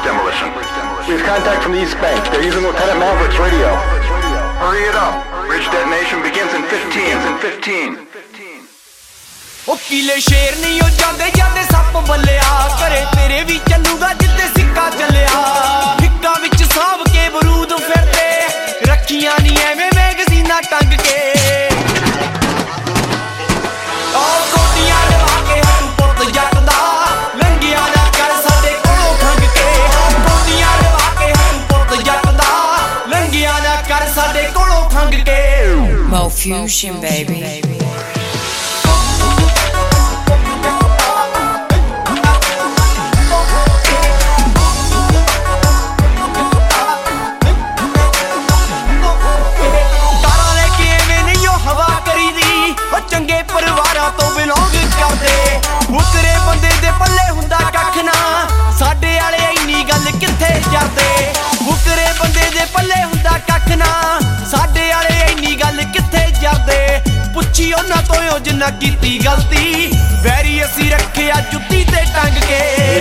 demolition. We have contact from the East Bank. They're using Lieutenant Maverick's radio. Hurry it up. Bridge detonation begins in 15. ਉਹ ਕੀਲੇ ਸ਼ੇਰ ਨਹੀਂ ਉਹ ਜਾਂਦੇ ਜਾਂਦੇ ਸੱਪ ਬੱਲਿਆ ਘਰੇ ਤੇਰੇ ਵੀ ਚੱਲੂਗਾ ਜਿੱਤੇ ਸਿੱਕਾ ਚੱਲਿਆ ਫਿੱਕਾ ਵਿੱਚ ਸਾਂਭ ਕੇ ਬਰੂਦ ਫਿਰਦੇ ਰੱਖੀਆਂ ਨਹੀਂ ਐਵੇਂ ਮੈਗਜ਼ੀਨਾਂ ਟੰਗ ਕੇ ਉਹ ਕੋਟੀਆਂ ਲਵਾ ਕੇ ਹੱਥੂ ਪੁੱਤ ਜੱਟ ਦਾ ਲੰਗਿਆ ਨਾ ਕਰ ਸਾਡੇ ਕੋਲੋਂ ਖੰਗ ਕੇ ਕੋਟੀਆਂ ਲਵਾ ਕੇ ਹੱਥੂ ਪੁੱਤ ਜੱਟ ਦਾ ਲੰਗਿਆ ਨਾ ਕਰ ਸਾਡੇ ਕੋਲੋਂ ਖੰਗ ਕੇ Mo Fusion baby ਚੰਗੇ ਪਰਿਵਾਰਾਂ ਤੋਂ ਬਿਲੋਂਗ ਕਰਦੇ ਮੁਕਰੇ ਬੰਦੇ ਦੇ ਪੱਲੇ ਹੁੰਦਾ ਕੱਖ ਨਾ ਸਾਡੇ ਵਾਲੇ ਇੰਨੀ ਗੱਲ ਕਿੱਥੇ ਕਰਦੇ ਮੁਕਰੇ ਬੰਦੇ ਦੇ ਪੱਲੇ ਹੁੰਦਾ ਕੱਖ ਨਾ ਸਾਡੇ ਵਾਲੇ ਇੰਨੀ ਗੱਲ ਕਿੱਥੇ ਕਰਦੇ ਪੁੱਛੀ ਉਹਨਾਂ ਤੋਂ ਉਹ ਜਿੰਨਾ ਕੀਤੀ ਗਲਤੀ ਵੈਰੀ ਅਸੀਂ ਰੱਖਿਆ ਜੁੱਤੀ ਤੇ ਟੰਗ ਕੇ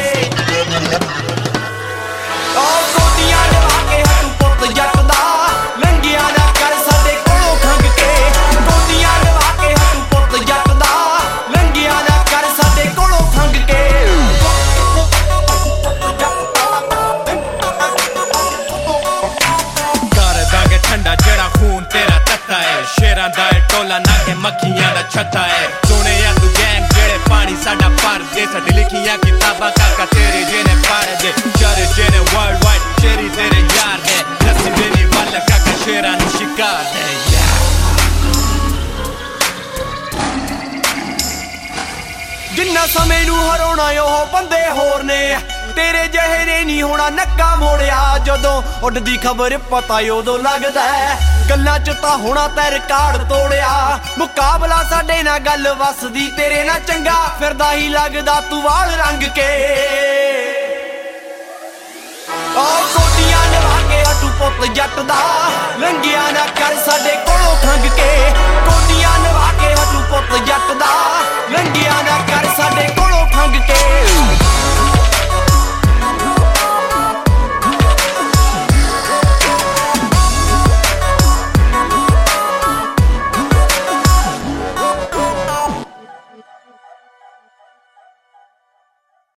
ਉਹ ਕੋਟੀਆਂ ਲਵਾ ਕੇ ਹੱਥੂ ਪੁੱਤ ਜੱਟ ਦਾ ਲੰਗਿਆ ਨਾ ਕਰ ਸਾਡੇ ਕੋਲੋਂ ਖੰਗ ਕੇ ਕੋਟੀਆਂ ਲਵਾ ਕੇ ਹੱਥੂ ਪੁੱਤ ਜੱਟ ਦਾ ਲੰਗਿਆ ਨਾ ਕਰ ਸਾਡੇ ਕੋਲੋਂ ਖੰਗ ਕੇ ਕਰ ਦਾਂਗੇ ਠੰਡਾ ਜਿਹੜਾ ਖੂਨ ਤੇਰਾ ਤੱਤਾ ਹੈ ਸ਼ੇਰਾਂ ਦਾ ਟੋਲਾ ਨਾ ਕੇ ਮੱਖੀਆਂ ਦਾ ਛੱਤਾ ਹੈ ਸੁਣਿਆ ਤੂੰ ਗੈਂਗ ਜਿਹੜੇ ਪਾਣੀ ਸਾਡਾ ਭਰਦੇ ਸਾਡੀ ਲਿਖੀਆਂ ਕਿਤਾਬਾਂ ਕਾਕਾ ਤੇਰੇ ਜਿਹਨੇ ਪੜ੍ਹਦੇ ਚਰਚੇ ਨੇ ਵਰਲਡ ਵਾਈਡ ਸ਼ੇਰੀ ਤੇਰੇ ਯਾਰ ਨੇ ਨਸੀ ਦੇਣੀ ਵਾਲਾ ਕਾਕਾ ਸ਼ੇਰਾਂ ਨੂੰ ਸ਼ਿਕਾਰ ਹੈ ਜਿੰਨਾ ਸਮੇਂ ਨੂੰ ਹਰਾਉਣਾ ਉਹ ਬੰਦੇ ਹੋਰ ਨੇ ਤੇਰੇ ਜਿਹੇ ਨੇ ਨਹੀਂ ਹੋਣਾ ਨੱਕਾ ਮੋੜਿਆ ਜਦੋਂ ਉੱਡਦੀ ਖਬਰ ਪਤਾ ਉਦੋਂ ਲੱਗਦਾ ਗੱਲਾਂ ਚ ਤਾਂ ਹੋਣਾ ਤੈ ਰਿਕਾਰਡ ਤੋੜਿਆ ਮੁਕਾਬਲਾ ਸਾਡੇ ਨਾਲ ਗੱਲ ਵਸਦੀ ਤੇਰੇ ਨਾਲ ਚੰਗਾ ਫਿਰਦਾ ਹੀ ਲੱਗਦਾ ਤੂੰ ਵਾਲ ਰੰਗ ਕੇ ਉਹ ਕੋਟੀਆਂ ਲਵਾ ਕੇ ਹੱਥੂ ਪੁੱਤ ਜੱਟ ਦਾ ਲੰਗਿਆ ਨਾ ਕਰ ਸਾਡੇ ਕੋਲੋਂ ਖੰਗ ਕੇ ਕੋਟੀਆਂ ਲਵਾ ਕੇ ਹੱਥੂ ਪੁੱਤ ਜੱਟ ਦਾ ਲੰਗਿਆ ਨਾ ਕਰ ਸਾਡੇ ਕੋਲੋਂ ਖੰਗ ਕੇ